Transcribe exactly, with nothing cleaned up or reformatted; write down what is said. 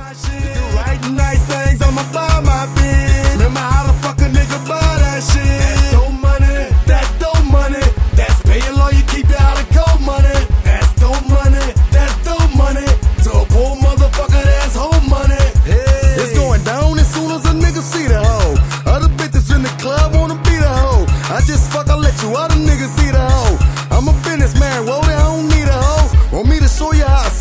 Do right nice things, I'ma buy my bitch. Remember how the fuck a nigga buy that shit? That's dope money, that's dope money. That's paying law, you keep it out of cold money. That's dope money, that's dope money. To a poor motherfucker, that's whole money. Hey. It's going down as soon as a nigga see the hoe. Other bitches in the club wanna be the hoe. I just fuck, I let you other niggas see the hoe. I'm a businessman, whoa, I don't need a hoe. Want me to show you how I